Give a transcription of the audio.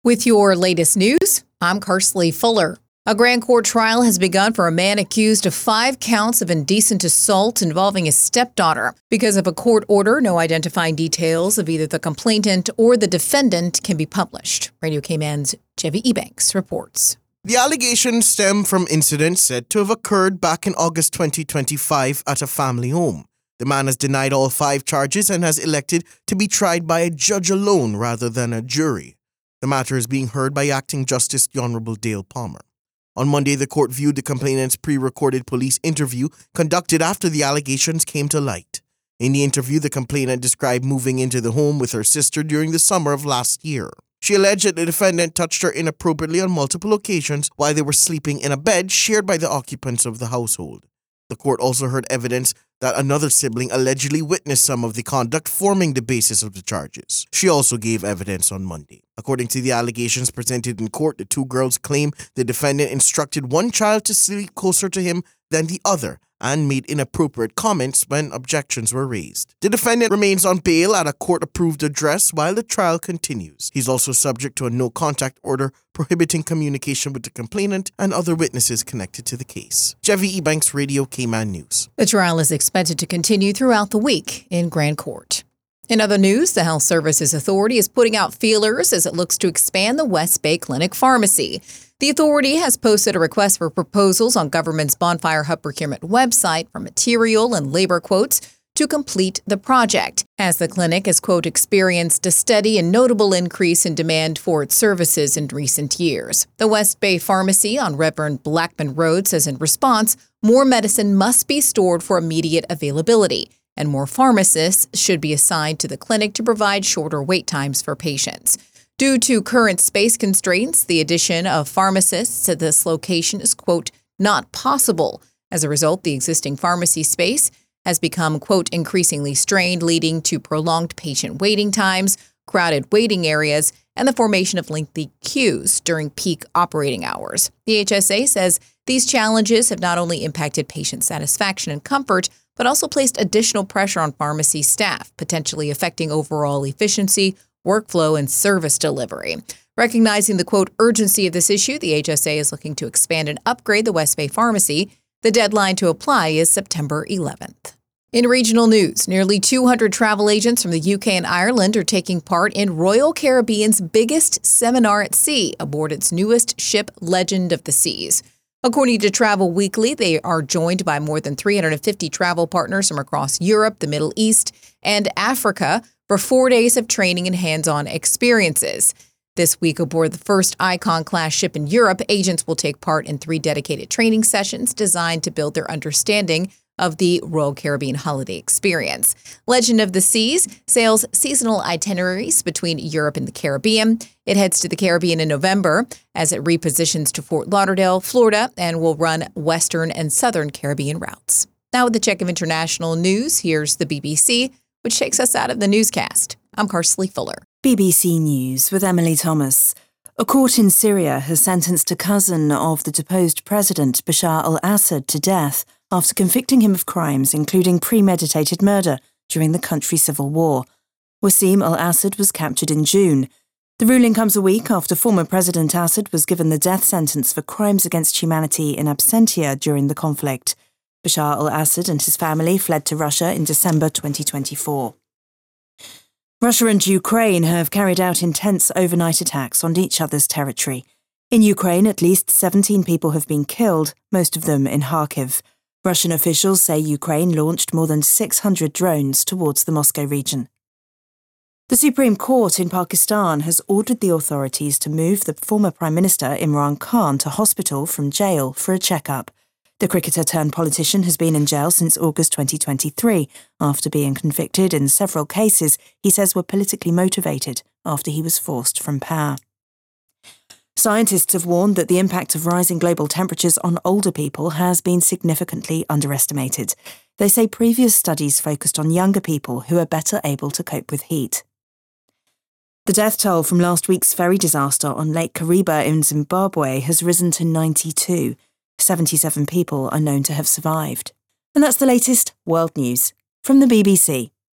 With your latest news, I'm Carsley Fuller. A grand court trial has begun for a man accused of 5 counts of indecent assault involving his stepdaughter. Because of a court order, no identifying details of either the complainant or the defendant can be published. Radio Cayman's Chevy Ebanks reports. The allegations stem from incidents said to have occurred back in August 2025 at a family home. The man has denied all 5 charges and has elected to be tried by a judge alone rather than a jury. The matter is being heard by Acting Justice the Honorable Dale Palmer. On Monday, the court viewed the complainant's pre-recorded police interview conducted after the allegations came to light. In the interview, the complainant described moving into the home with her sister during the summer of last year. She alleged that the defendant touched her inappropriately on multiple occasions while they were sleeping in a bed shared by the occupants of the household. The court also heard evidence that another sibling allegedly witnessed some of the conduct, forming the basis of the charges. She also gave evidence on Monday. According to the allegations presented in court, the 2 girls claim the defendant instructed one child to sleep closer to him than the other and made inappropriate comments when objections were raised. The defendant remains on bail at a court-approved address while the trial continues. He's also subject to a no-contact order prohibiting communication with the complainant and other witnesses connected to the case. Chevy Ebanks, Radio Cayman News. The trial is expected to continue throughout the week in Grand Court. In other news, the Health Services Authority is putting out feelers as it looks to expand the West Bay Clinic Pharmacy. The authority has posted a request for proposals on government's Bonfire Hub procurement website for material and labor quotes to complete the project, as the clinic has, quote, experienced a steady and notable increase in demand for its services in recent years. The West Bay Pharmacy on Reverend Blackman Road says in response, more medicine must be stored for immediate availability, and more pharmacists should be assigned to the clinic to provide shorter wait times for patients. Due to current space constraints, the addition of pharmacists to this location is, quote, not possible. As a result, the existing pharmacy space has become, quote, increasingly strained, leading to prolonged patient waiting times, crowded waiting areas, and the formation of lengthy queues during peak operating hours. The HSA says these challenges have not only impacted patient satisfaction and comfort, but also placed additional pressure on pharmacy staff, potentially affecting overall efficiency, workflow, and service delivery. Recognizing the, quote, urgency of this issue, the HSA is looking to expand and upgrade the West Bay Pharmacy. The deadline to apply is September 11th. In regional news, nearly 200 travel agents from the UK and Ireland are taking part in Royal Caribbean's biggest seminar at sea aboard its newest ship, Legend of the Seas. According to Travel Weekly, they are joined by more than 350 travel partners from across Europe, the Middle East, and Africa for 4 days of training and hands-on experiences. This week, aboard the first Icon-class ship in Europe, agents will take part in 3 dedicated training sessions designed to build their understanding of the Royal Caribbean holiday experience. Legend of the Seas sails seasonal itineraries between Europe and the Caribbean. It heads to the Caribbean in November as it repositions to Fort Lauderdale, Florida, and will run Western and Southern Caribbean routes. Now with the check of international news, here's the BBC, which takes us out of the newscast. I'm Carsley Fuller. BBC News with Emily Thomas. A court in Syria has sentenced a cousin of the deposed president, Bashar al-Assad, to death after convicting him of crimes including premeditated murder during the country's civil war. Wassim al-Assad was captured in June. The ruling comes a week after former President Assad was given the death sentence for crimes against humanity in absentia during the conflict. Bashar al-Assad and his family fled to Russia in December 2024. Russia and Ukraine have carried out intense overnight attacks on each other's territory. In Ukraine, at least 17 people have been killed, most of them in Kharkiv. Russian officials say Ukraine launched more than 600 drones towards the Moscow region. The Supreme Court in Pakistan has ordered the authorities to move the former Prime Minister Imran Khan to hospital from jail for a checkup. The cricketer-turned-politician has been in jail since August 2023, after being convicted in several cases he says were politically motivated after he was forced from power. Scientists have warned that the impact of rising global temperatures on older people has been significantly underestimated. They say previous studies focused on younger people who are better able to cope with heat. The death toll from last week's ferry disaster on Lake Kariba in Zimbabwe has risen to 92. 77 people are known to have survived. And that's the latest world news from the BBC.